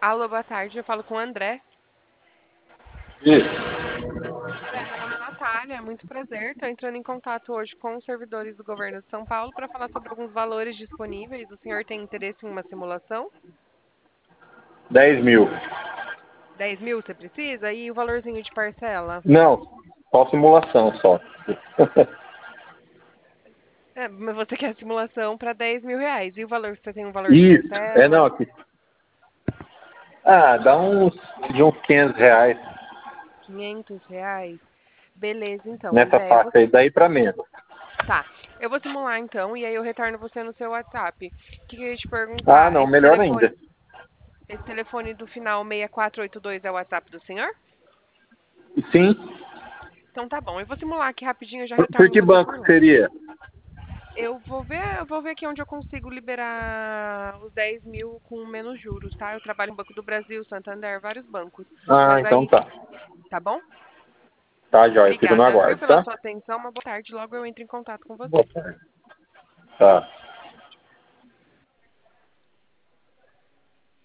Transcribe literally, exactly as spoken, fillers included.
Alô, boa tarde. Eu falo com o André. Isso. André, meu nome é Natália, muito prazer. Estou entrando em contato hoje com os servidores do governo de São Paulo para falar sobre alguns valores disponíveis. O senhor tem interesse em uma simulação? dez mil. Dez mil você precisa? E o valorzinho de parcela? Não, só simulação só. É, mas você quer simulação para dez mil reais. E o valor, você tem um valor de Isso. É não, parcela? aqui. Ah, dá uns de uns quinhentos reais Quinhentos reais? Beleza, então, nessa André. Eu vou... faixa aí, daí pra menos. Tá, eu vou simular então e aí eu retorno você no seu WhatsApp. O que que eu ia te Ah, perguntar? não, Esse melhor telefone, ainda. esse telefone do final seis quatro oito dois é o WhatsApp do senhor? Sim. Então tá bom, eu vou simular aqui rapidinho, eu já Por, por retorno que você banco por lá. seria? Eu vou ver, eu vou ver aqui onde eu consigo liberar os dez mil com menos juros, tá? Eu trabalho no Banco do Brasil, Santander, vários bancos. Ah, Mas então aí, tá. tá bom? Tá, jóia. Fico no Obrigada, viu, aguardo, pela tá? sua atenção. Uma boa tarde. Logo eu entro em contato com Boa você. tarde. Tá.